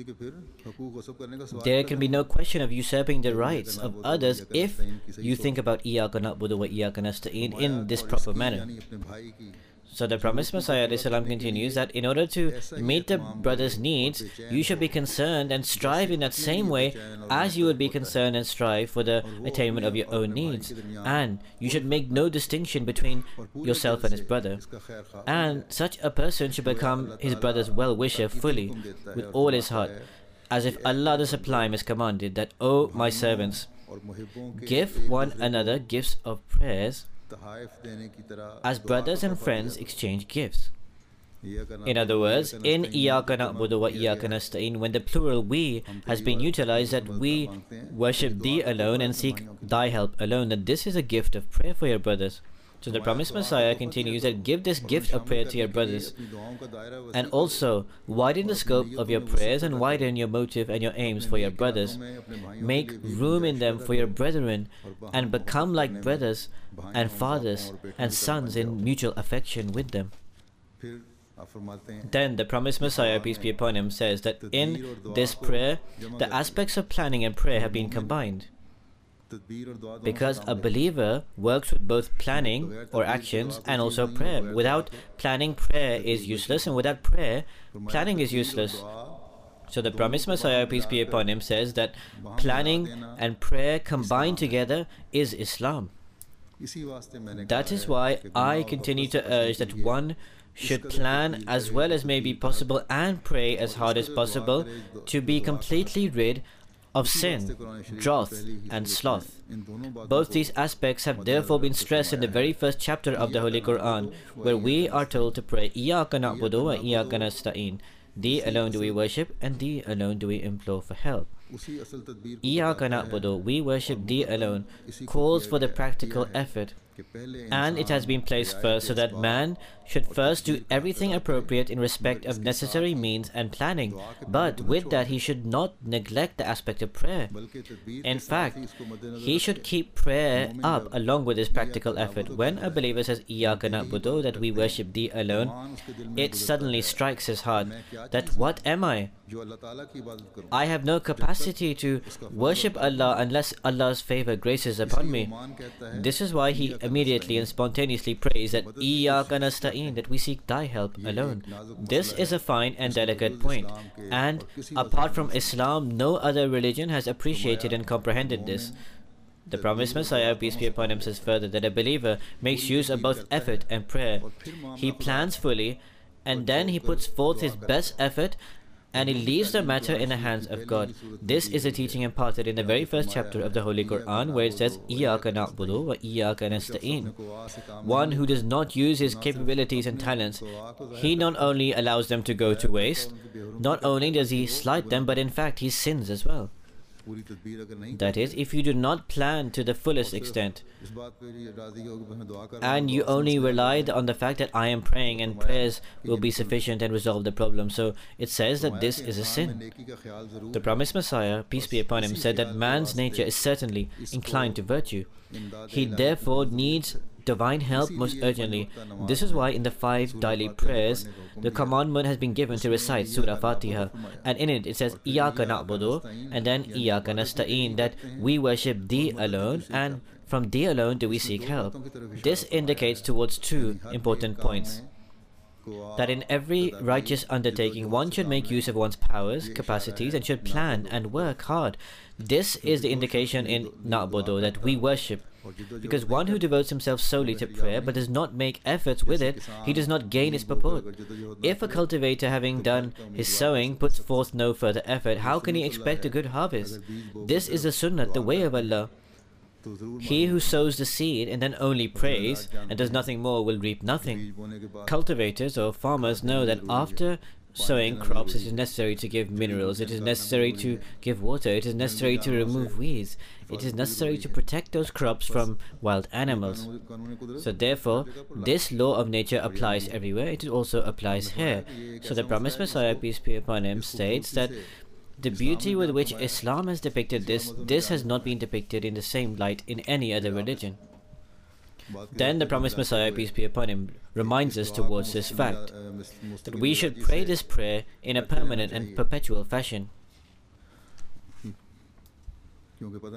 There can be no question of usurping the rights of others if you think about Iyyaka na'budu wa iyyaka nasta'in in this proper manner. So the promised Messiah ﷺ continues that in order to meet the brother's needs, you should be concerned and strive in that same way as you would be concerned and strive for the attainment of your own needs. And you should make no distinction between yourself and his brother. And such a person should become his brother's well-wisher fully, with all his heart, as if Allah the Sublime has commanded that, O my servants, give one another gifts of prayers as brothers and friends exchange gifts. In other words, in Iyaka na'budu wa Iyaka nasta'in, when the plural we has been utilized, that we worship thee alone and seek thy help alone, that this is a gift of prayer for your brothers. So the promised Messiah continues that give this gift of prayer to your brothers, and also widen the scope of your prayers and widen your motive and your aims for your brothers. Make room in them for your brethren and become like brothers and fathers and sons in mutual affection with them. Then the promised Messiah, peace be upon him, says that in this prayer, the aspects of planning and prayer have been combined. Because a believer works with both planning or actions and also prayer. Without planning, prayer is useless, and without prayer, planning is useless. So the promised Messiah, peace be upon him, says that planning and prayer combined together is Islam. That is why I continue to urge that one should plan as well as may be possible and pray as hard as possible to be completely rid of sin, droth, and sloth. Both these aspects have therefore been stressed in the very first chapter of the Holy Quran, where we are told to pray, Iyaka na'budu wa Iyaka nasta'in. Thee alone do we worship, and thee alone do we implore for help. Iyaka na'budu, we worship thee alone, calls for the practical effort, and it has been placed first so that man should first do everything appropriate in respect of necessary means and planning, but with that he should not neglect the aspect of prayer. In fact, he should keep prayer up along with his practical effort. When a believer says Iyaka na'budu, that we worship thee alone, it suddenly strikes his heart that what am I? I have no capacity to worship Allah unless Allah's favor graces upon me. This is why he immediately and spontaneously prays that Iyaka nasta'in, that we seek thy help alone. This is a fine and delicate point, and apart from Islam, no other religion has appreciated and comprehended this. The promised Messiah, peace be upon him, says further that a believer makes use of both effort and prayer. He plans fully, and then he puts forth his best effort, and he leaves the matter in the hands of God. This is a teaching imparted in the very first chapter of the Holy Quran, where it says, Iyaka na'budu wa Iyaka nasta'in. One who does not use his capabilities and talents, he not only allows them to go to waste, not only does he slight them, but in fact he sins as well. That is, if you do not plan to the fullest extent, and you only rely on the fact that I am praying and prayers will be sufficient and resolve the problem. So it says that this is a sin. The promised Messiah, peace be upon him, said that man's nature is certainly inclined to virtue. He therefore needs divine help most urgently. This is why in the five daily prayers, the commandment has been given to recite Surah Fatiha, and in it it says Iyaka na'budu and then Iyaka nasta'in, that we worship thee alone, and from thee alone do we seek help. This indicates towards two important points. That in every righteous undertaking, one should make use of one's powers, capacities, and should plan and work hard. This is the indication in Na'budu, that we worship. Because one who devotes himself solely to prayer but does not make efforts with it, he does not gain its purport. If a cultivator, having done his sowing, puts forth no further effort, how can he expect a good harvest? This is the sunnah, the way of Allah. He who sows the seed and then only prays and does nothing more will reap nothing. Cultivators or farmers know that after sowing crops, it is necessary to give minerals, it is necessary to give water, it is necessary to remove weeds, it is necessary to protect those crops from wild animals. So therefore, this law of nature applies everywhere, it also applies here. So the promised Messiah, peace be upon him, states that the beauty with which Islam has depicted this, this has not been depicted in the same light in any other religion. Then the promised Messiah, peace be upon him, reminds us towards this fact, that we should pray this prayer in a permanent and perpetual fashion.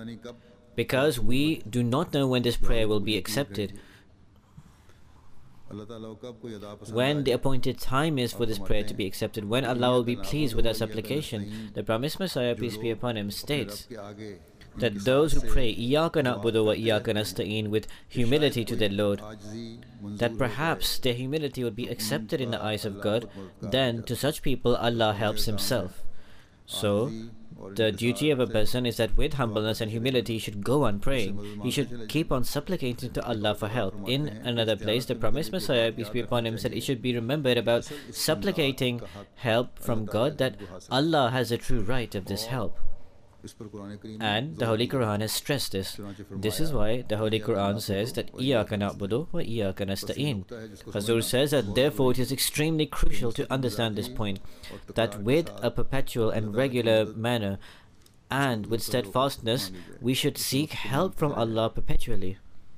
Because we do not know when this prayer will be accepted. when the appointed time is for this prayer to be accepted, when Allah will be pleased with our supplication. The promised Messiah, peace be upon him, states that those who pray Iyyaka na'budu wa iyyaka nasta'in with humility to their Lord, that perhaps their humility would be accepted in the eyes of God, then to such people Allah helps Himself. So, the duty of a person is that with humbleness and humility he should go on praying. He should keep on supplicating to Allah for help. In another place, the promised Messiah, peace be upon him, said it should be remembered about supplicating help from God that Allah has a true right of this help. And the Holy Quran has stressed this. This is why the Holy Quran says that Iyyaka na'budu wa iyyaka nasta'in. Hazur says that therefore it is extremely crucial to understand this point, that with a perpetual and regular manner and with steadfastness we should seek help from Allah perpetually.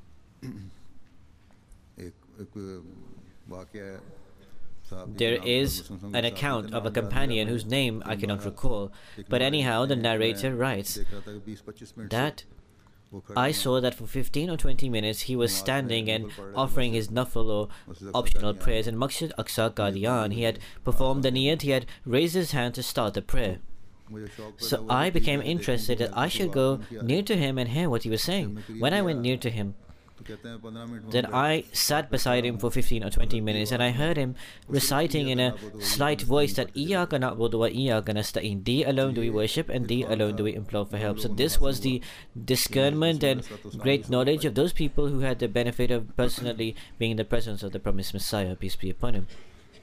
There is an account of a companion whose name I cannot recall, but anyhow the narrator writes that I saw that for fifteen or twenty minutes he was standing and offering his nafil or optional prayers in Masjid Aqsa, Qadian. He had performed the niyat, he had raised his hand to start the prayer. So I became interested that I should go near to him and hear what he was saying. When I went near to him, then I sat beside him for fifteen or twenty minutes and I heard him reciting in a slight voice that Iyyaka na'budu wa iyyaka nasta'in, Thee alone do we worship and Thee alone do we implore for help. So this was the discernment and great knowledge of those people who had the benefit of personally being in the presence of the promised Messiah, peace be upon him.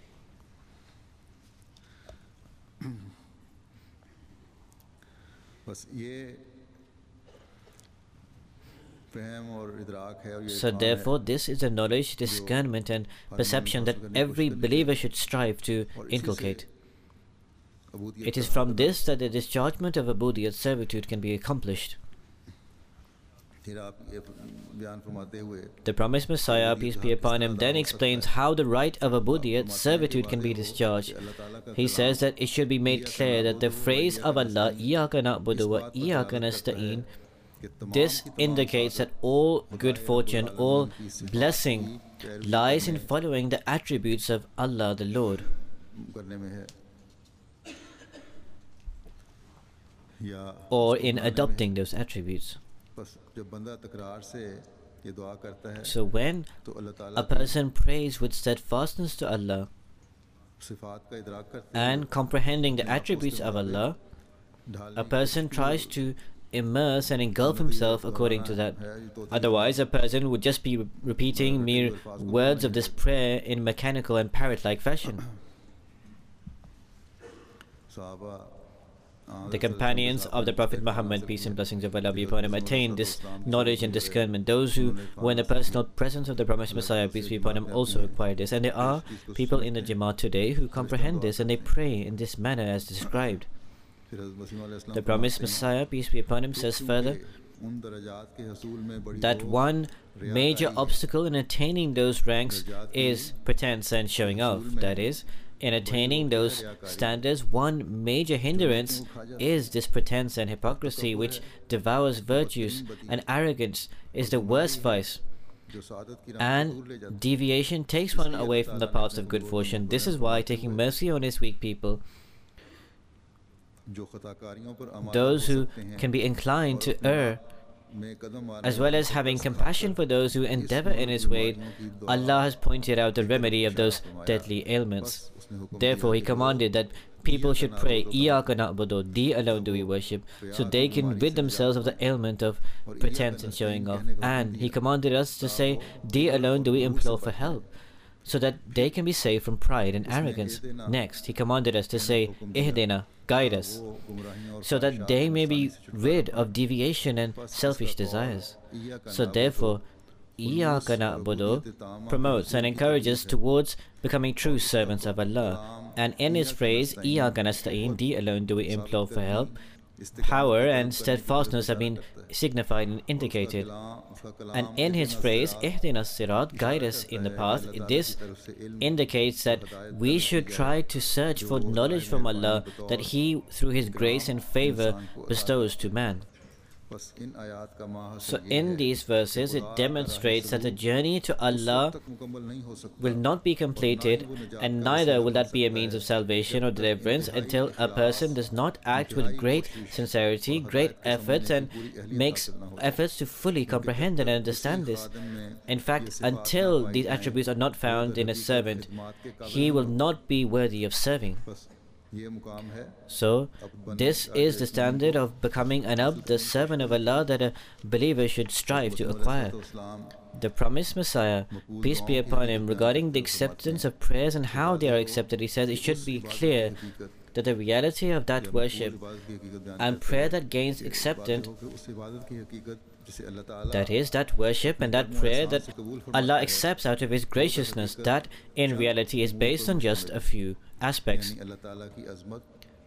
So therefore this is the knowledge, discernment and perception that every believer should strive to inculcate. It is from this that the dischargement of Ubudiyat servitude can be accomplished. The promised Messiah, peace be upon him, then explains how the right of Ubudiyat servitude can be discharged. He says that it should be made clear that the phrase of Allah, Iyyaka na'budu wa iyyaka nasta'in, this indicates that all good fortune, all blessing lies in following the attributes of Allah the Lord. Or in adopting those attributes. So when a person prays with steadfastness to Allah and comprehending the attributes of Allah, a person tries to immerse and engulf himself according to that. Otherwise, a person would just be re repeating mere words of this prayer in mechanical and parrot-like fashion. The companions of the Prophet Muhammad, peace and blessings of Allah be upon him, attained this knowledge and discernment. Those who were in the personal presence of the promised Messiah, peace be upon him, also acquired this. And there are people in the Jamaat today who comprehend this and they pray in this manner as described. The promised Messiah, peace be upon him, says further that one major obstacle in attaining those ranks is pretense and showing off. That is, in attaining those standards, one major hindrance is this pretense and hypocrisy which devours virtues, and arrogance is the worst vice. And deviation takes one away from the paths of good fortune. This is why, taking mercy on his weak people, those who can be inclined to err, as well as having compassion for those who endeavor in his way, Allah has pointed out the remedy of those deadly ailments. Therefore, He commanded that people should pray, Iyyaka na'budu, Thee alone do we worship, so they can rid themselves of the ailment of pretense and showing off. And He commanded us to say, Thee alone do we implore for help, so that they can be saved from pride and arrogance. Next, He commanded us to say, Ihdina, guide us, so that they may be rid of deviation and selfish desires. So therefore, Iyyaka na'budu promotes and encourages towards becoming true servants of Allah. And in His phrase, Iyyaka nasta'in, Thee alone do we implore for help, power and steadfastness have been signified and indicated. And in His phrase, Ihdina sirat, guide us in the path, this indicates that we should try to search for knowledge from Allah that He, through His grace and favor, bestows to man. बस इन आयात का माहौल So in these verses it demonstrates that the journey to Allah तक मुकम्मल नहीं हो सकता will not be completed, and neither will that be a means of salvation or deliverance until a person does not act with great sincerity, great efforts, and makes efforts to fully comprehend and understand this. In fact, until these attributes are not found in a servant, he will not be worthy of serving. बस ये मुकाम है So, this is the standard of becoming an abd, the servant of Allah, that a believer should strive to acquire. Islam The promised Messiah, peace be upon him, regarding the acceptance of prayers and how they are accepted, he says it should be clear that the reality of that worship and prayer that gains acceptance, उस इबादत की हकीकत जिसे अल्लाह ताला that is, that worship and that prayer that Allah accepts out of His graciousness, that in reality is based on just a few aspects. यानी अल्लाह ताला की अज़मत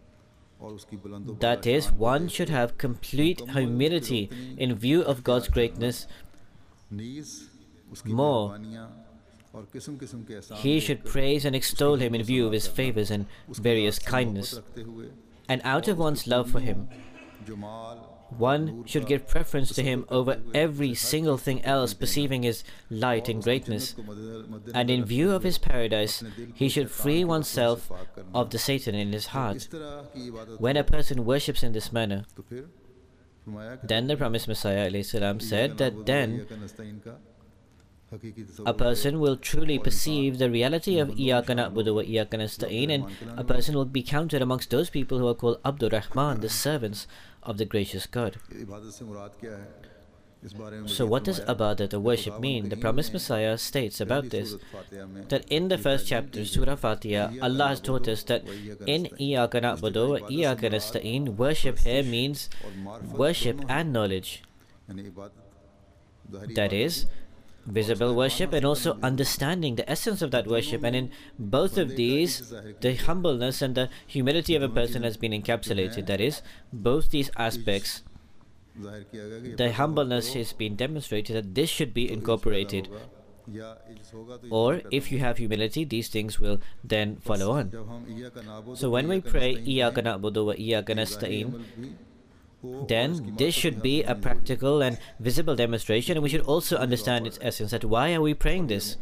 और उसकी बुलंद That is, one should have complete humility in view of God's greatness. नीज़ उसकी More, मेहरबानियां और किस्म किस्म के एहसान he should praise and extol Him in view of His favors and various kindness. रखते हुए And out of one's love for Him, Jamal one should give preference to Him over every single thing else, perceiving His light and greatness. And in view of His paradise, he should free oneself of the Satan in his heart. इस तरह की इबादत When a person worships in this manner, तो फिर फरमाया कि then the promised Messiah alayhi salam said that then का नस्तईन का हकीकी तसव्वुर a person will truly perceive the reality of Iyaka na'budu wa Iyaka nasta'in, and a person will be counted amongst those people who are called Abdur Rahman, the servants of the gracious God. इबादत से मुराद क्या है इस बारे में So what does ibadat or worship mean? The promised Messiah states about this that in the first chapter, Surah Fatiha, Allah has taught us that in Iyaka na'budu wa Iyaka nasta'in, worship here means worship and knowledge. यानी इबादत That is, visible worship and also understanding the essence of that worship. And in both of these, the humbleness and the humility of a person has been encapsulated. That is, both these aspects, ज़ाहिर किया गया कि the humbleness has been demonstrated that this should be incorporated. या इज्ज़ होगा तो Or if you have humility, these things will then follow on. जब हम इया का नाबुद So when we pray Iyaka na'budu wa Iyaka nasta'in, then this should be a practical and visible demonstration, and we should also understand its essence, that why are we praying this?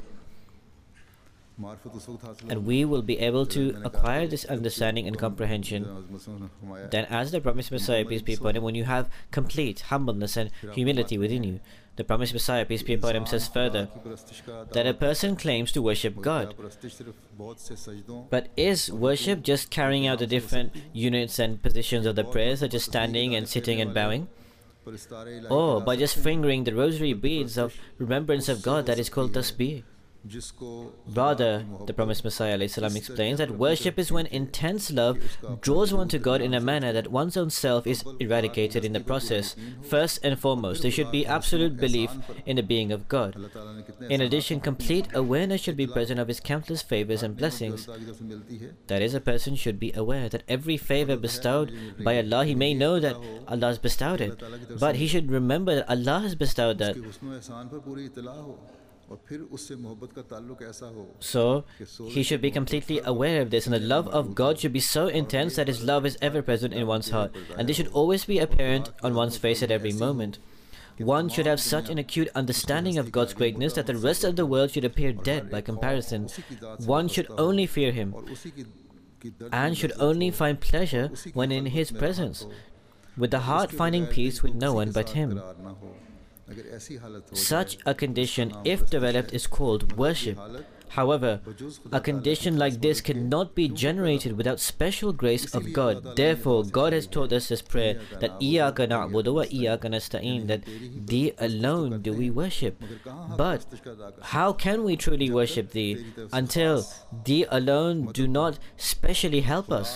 मार्फत उस वक्त हासिल And we will be able to acquire this understanding and comprehension. फरमाया Then, as the promised Messiah, peace be upon him, when you have complete humbleness and humility within you, the promised Messiah, peace be upon him, says further कि परस्तिश का that a person claims to worship God. परस्तिश सिर्फ बहुत से सजदों But is worship just carrying out the different units and positions of the prayers, such as standing and sitting and bowing? पर इस्तारे इलाही Or by just fingering the rosary beads of remembrance of God that is called tasbih? जिसको Rather, the promised Messiah alayhi salam explains that worship is when intense love draws one to God in a manner that one's own self is eradicated in the process. First and foremost, there should be absolute belief in the being of God. अल्लाह ताला ने कितने In addition, complete awareness should be present of His countless favors and blessings. अल्लाह की तरफ से मिलती है That is, a person should be aware that every favor bestowed by Allah, he may know that Allah has bestowed it, but he should remember that Allah has bestowed that. कि हुस्न एहसान पर पूरी इत्तला हो और फिर उससे मोहब्बत का ताल्लुक ऐसा हो So, he should be completely aware of this, and the love of God should be so intense that His love is ever present in one's heart, and this should always be apparent on one's face at every moment. One should have such an acute understanding of God's greatness that the rest of the world should appear dead by comparison. One should only fear Him और उसी की की दर्द and should only find pleasure when in His presence, with the heart finding peace with no one but Him. करार ना हो अगर ऐसी हालत हो Such a condition, if developed, is called worship. However, a condition like this cannot be generated without special grace of God. Therefore, God has taught us this prayer that Iyaka na'budu wa Iyaka nasta'in, that Thee alone do we worship. But how can we truly worship Thee until Thee alone do not specially help us?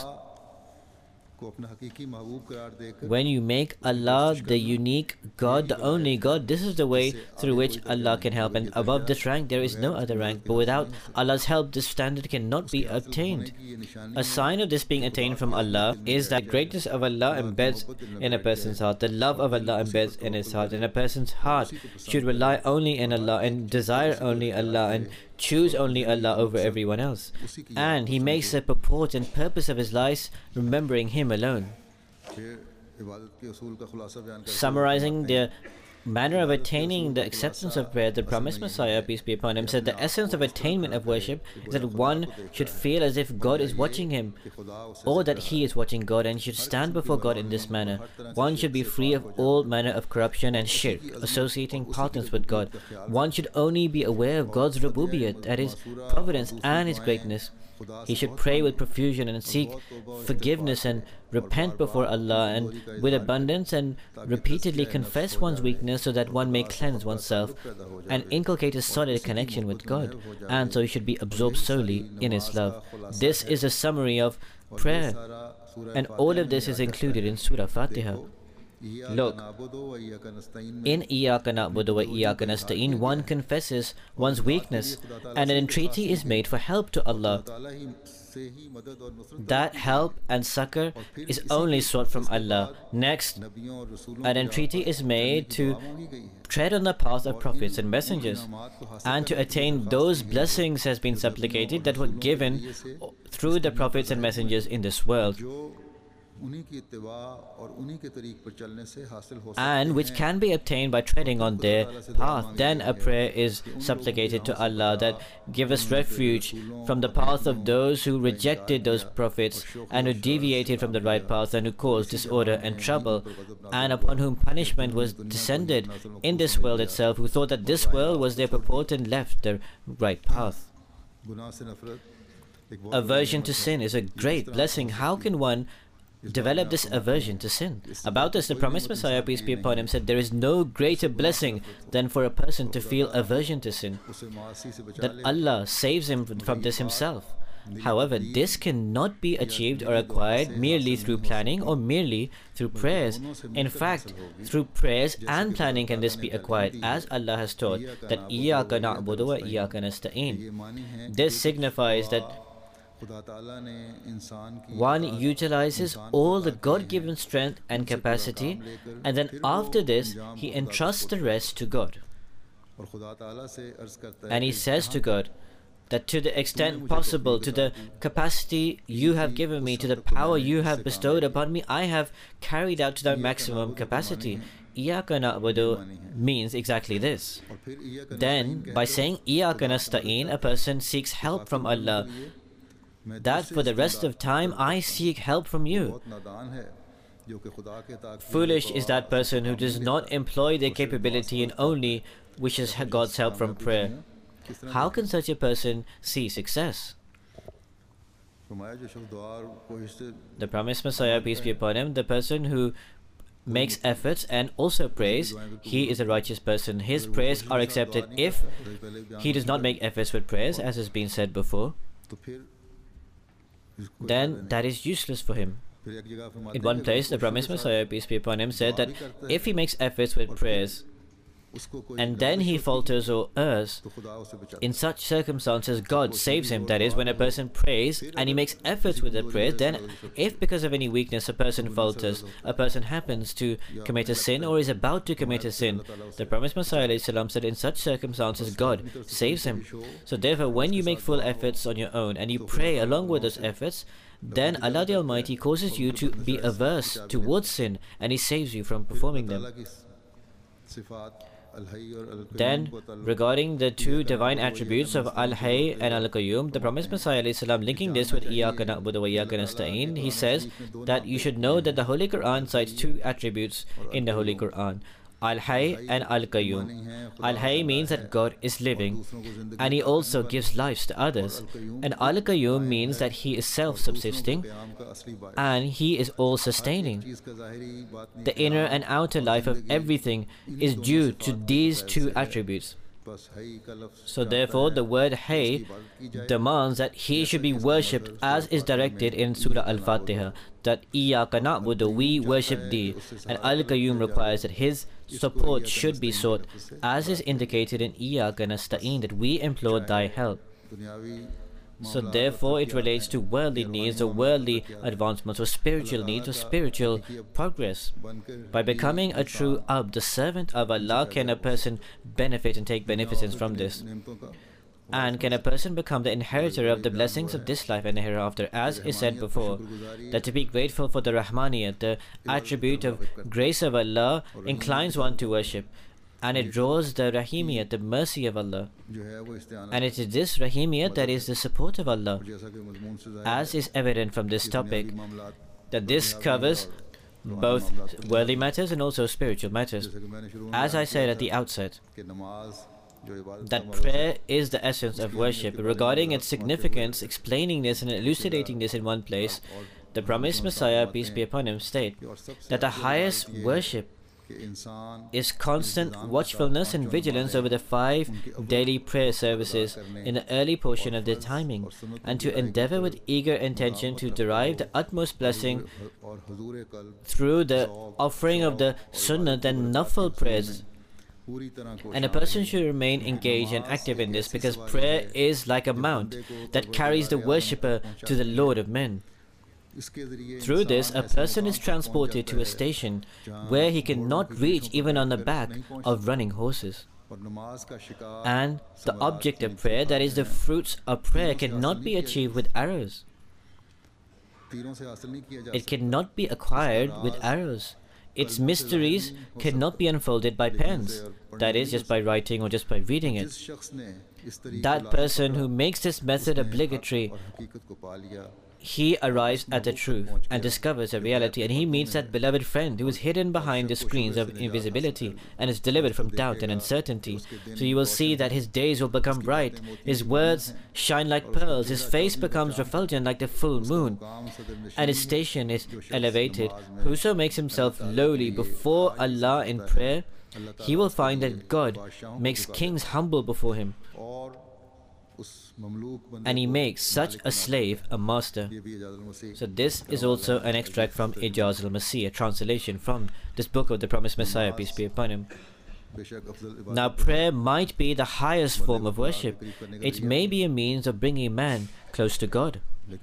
को अपना हकीकी महबूब करार देकर When you make Allah the unique God, the only God, this is the way through which Allah can help. And above this rank, there is no other rank. But without Allah's help, this standard cannot be obtained. A sign of this being attained from Allah is that greatness of Allah embeds in a person's heart. The love of Allah embeds in his heart. And a person's heart should rely only in Allah and desire only Allah and choose only Allah over everyone else. And he makes the purport and purpose of his life remembering Him alone. फिर इबादत के उसूल का खुलासा बयान करते हुए Summarizing फरमाते हैं, the manner of attaining the acceptance of prayer, the promised Messiah, peace be upon him, said the essence of attainment of worship is that one should feel as if God is watching him, or that he is watching God, and should stand before God in this manner. One should be free of all manner of corruption and shirk, associating partners with God. One should only be aware of God's rububiyyat, that is, providence and his greatness. He should pray with profusion and seek forgiveness and repent before Allah and with abundance, and repeatedly confess one's weakness so that one may cleanse oneself and inculcate a solid connection with God, and so he should be absorbed solely in his love. This is a summary of prayer, and all of this is included in Surah Fatiha. Look, in Iyaka na'budu wa Iyaka nasta'in, one confesses one's weakness, and an entreaty is made for help to Allah. That help and succor is only sought from Allah. Next, an entreaty is made to tread on the path of prophets and messengers, and to attain those blessings has been supplicated that were given through the prophets and messengers in this world, and which can be obtained by treading on their path. Then a prayer is supplicated to Allah that give us refuge from the path of those who rejected those prophets and who deviated from the right path and who caused disorder and trouble, and upon whom punishment was descended in this world itself, who thought that this world was their purport and left the right path. Aversion to sin is a great blessing. How can one develop this aversion to sin? About this, the promised Messiah, peace be upon him, said there is no greater blessing than for a person to feel aversion to sin, that Allah saves him from this himself. However, this cannot be achieved or acquired merely through planning or merely through prayers. In fact, through prayers and planning can this be acquired, as Allah has taught that Iyaka na'budu wa Iyaka nasta'in. This signifies that one utilizes all the God-given strength and capacity, and then after this he entrusts the rest to God. And he says to God that to the extent possible, to the capacity you have given me, to the power you have bestowed upon me, I have carried out to the maximum capacity. Iyaka na'budu means exactly this. Then, by saying Iyaka nasta'in, a person seeks help from Allah, that for the rest of time I seek help from you. Foolish is that person who does not employ their capability and only wishes God's help from prayer. How can such a person see success? The promised Messiah, peace be upon him, the person who makes efforts and also prays, he is a righteous person. His prayers are accepted. If he does not make efforts with prayers, as has been said before, then that is useless for him. In one place, the promised Messiah, peace be upon him, said that if he makes efforts with prayers and then he falters or errs, in such circumstances God saves him. That is, when a person prays and he makes efforts with the prayers, then if because of any weakness a person falters, a person happens to commit a sin or is about to commit a sin, the promised Messiah said in such circumstances God saves him. So therefore, when you make full efforts on your own and you pray along with those efforts, then Allah the Almighty causes you to be averse towards sin and He saves you from performing them. Then, regarding the two divine attributes of Al-Hayy and Al-Qayyum, the promised Messiah linking this with Iyaka na'budu wa Iyaka nasta'in, he says that you should know that the Holy Quran cites two attributes in the Holy Quran, Al-Hayy and Al-Qayyum. Al-Hayy means that God is living and He also gives lives to others, and Al-Qayyum means that He is self-subsisting and He is all-sustaining. The inner and outer life of everything is due to these two attributes. So therefore, the word Hayy demands that He should be worshipped as is directed in Surah Al-Fatiha, that Iyaka na'budu, we worship Thee, and Al-Qayyum requires that His support should be sought, as is indicated in Iyaka nasta'in, that we implore Thy help. So therefore it relates to worldly needs or worldly advancements or spiritual needs or spiritual progress. By becoming a true Abd, the servant of Allah, can a person benefit and take beneficence from this. And can a person become the inheritor of the blessings of this life and the hereafter? As is said before, that to be grateful for the Rahmaniyat, the attribute of grace of Allah, inclines one to worship, and it draws the Rahimiyat, the mercy of Allah. And it is this Rahimiyat that is the support of Allah. As is evident from this topic, that this covers both worldly matters and also spiritual matters. As I said at the outset, that prayer is the essence of worship. Regarding its significance, explaining this and elucidating this in one place, the promised Messiah, peace be upon him, state that the highest worship is constant watchfulness and vigilance over the five daily prayer services in the early portion of their timing, and to endeavor with eager intention to derive the utmost blessing through the offering of the sunnah and nafal prayers. And a person should remain engaged and active in this, because prayer is like a mount that carries the worshipper to the Lord of men. Through this, a person is transported to a station where he cannot reach even on the back of running horses. And the object of prayer, that is the fruits of prayer, cannot be achieved with arrows. It cannot be acquired with arrows. Its mysteries cannot be unfolded by pens, that is, just by writing or just by reading it. That person who makes this method obligatory, he arrives at the truth and discovers a reality, and he meets that beloved friend who is hidden behind the screens of invisibility and is delivered from doubt and uncertainty. So you will see that his days will become bright, his words shine like pearls, his face becomes refulgent like the full moon, and his station is elevated. Whoso makes himself lowly before Allah in prayer, he will find that God makes kings humble before him, and he makes such a slave a master. So this is also an extract from Ijaz al-Masih, a translation from this book of the promised Messiah, peace be upon him. Now prayer might be the highest form of worship. It may be a means of bringing man close to God.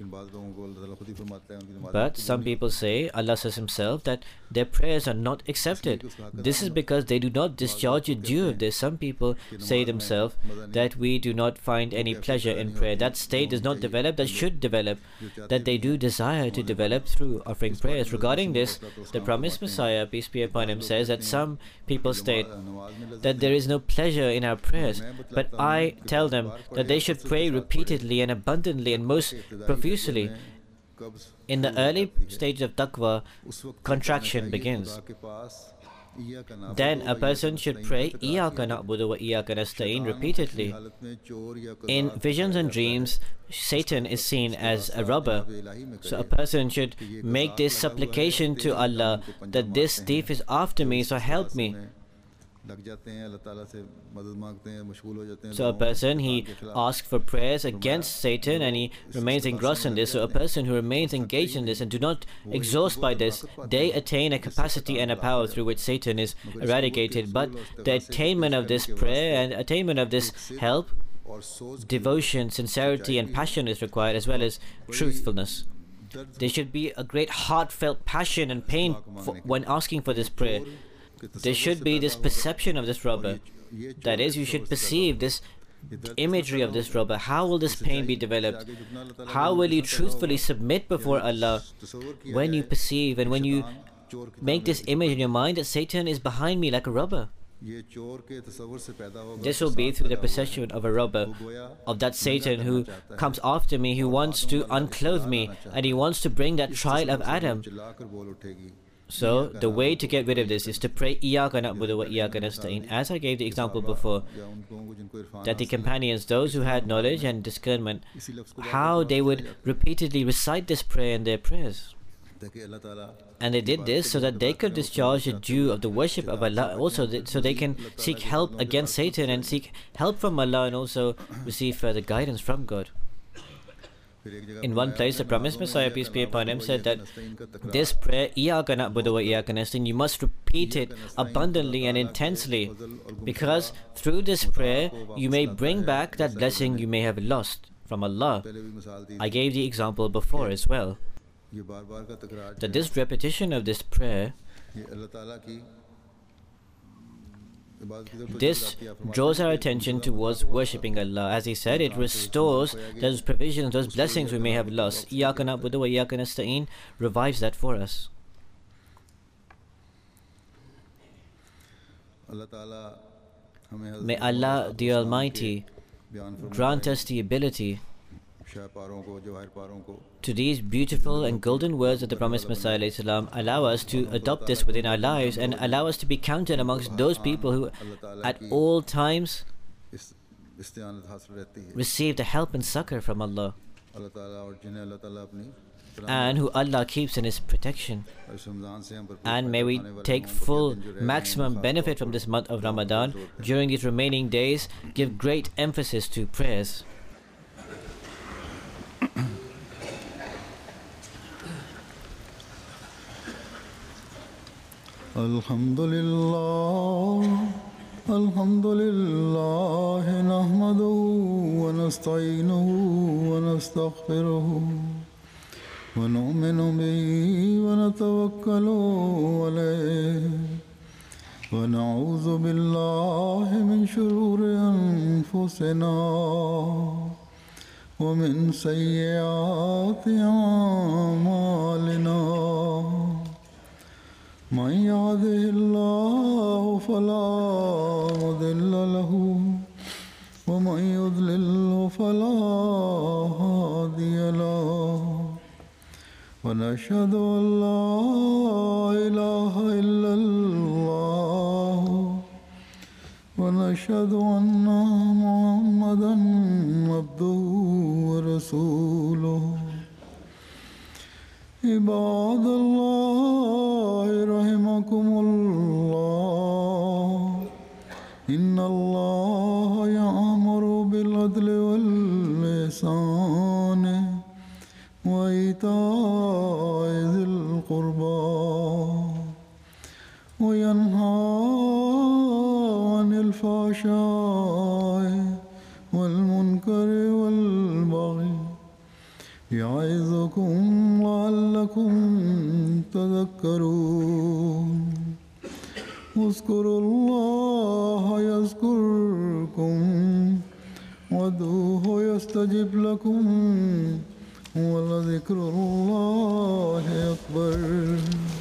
But some people say, Allah says himself, that their prayers are not accepted. This is because they do not discharge a due of this. Some people say themselves that we do not find any pleasure in prayer. That state does not develop, that should develop, that they do desire to develop through offering prayers. Regarding this, the promised Messiah, peace be upon him, says that some people state that there is no pleasure in our prayers, but I tell them that they should pray repeatedly and abundantly and most profusely. In the early stage of taqwa, contraction begins. Then a person should pray Iyaka na'budu wa iyaka nasta'in repeatedly. In visions and dreams, Satan is seen as a robber. So a person should make this supplication to Allah that this thief is after me, so help me. So a person, he asks for prayers against Satan and he remains engrossed in this. So a person who remains engaged in this and do not exhaust by this, they attain a capacity and a power through which Satan is eradicated. But the attainment of this prayer and attainment of this help, devotion, sincerity and passion is required, as well as truthfulness. There should be a great heartfelt passion and pain for, when asking for this prayer. There should be this perception of this robber. That is, you should perceive this imagery of this robber. How will this pain be developed? How will you truthfully submit before Allah when you perceive and when you make this image in your mind that Satan is behind me like a robber? This will be through the perception of a robber, of that Satan who comes after me, who wants to unclothe me, and he wants to bring that trial of Adam. So the way to get rid of this is to pray Iyaka na'budu wa iyaka nasta'in. As I gave the example before, that the companions, those who had knowledge and discernment, how they would repeatedly recite this prayer in their prayers. And they did this so that they could discharge the due of the worship of Allah, also th so they can seek help against Satan and seek help from Allah and also receive further guidance from God. In one place, the promised Messiah, peace be upon him, said that this prayer, Iyaka na'budu wa iyaka nasta'in, you must repeat it abundantly and intensely, because through this prayer, you may bring back that blessing you may have lost from Allah. I gave the example before as well, that this repetition of this prayer This draws our attention towards worshipping Allah. As He said, it restores those provisions, those blessings we may have lost. Iyyaka na'budu wa iyyaka nasta'in revives that for us. May Allah the Almighty grant us the ability to these beautiful and golden words of the promised Messiah alayhi salam, allow us to adopt this within our lives and allow us to be counted amongst those people who at all times receive the help and succor from Allah, and who Allah keeps in His protection. And may we take full maximum benefit from this month of Ramadan. During these remaining days, give great emphasis to prayers. Alhamdulillah, Alhamdulillah, nahmaduhu wa nasta'inuhu wa nastaghfiruhu wa nu'minu bihi wa natawakkalu alayhi wa na'udhu billahi min shururi anfusina wa min sayyiati a'malina. من يهده الله فلا مضل له ومن يضلل فلا هادي له ونشهد أن لا إله إلا الله ونشهد أن محمدا عبده ورسوله. عباد الله رحمكم الله إن الله يأمر بالعدل والإحسان وإيتاء ذي القربى وينهى عن الفحشاء والمنكر والبغي يعظكم لعلكم تذكرون. اذكروا الله يذكركم وادعوه يستجب لكم ولذكر الله أكبر.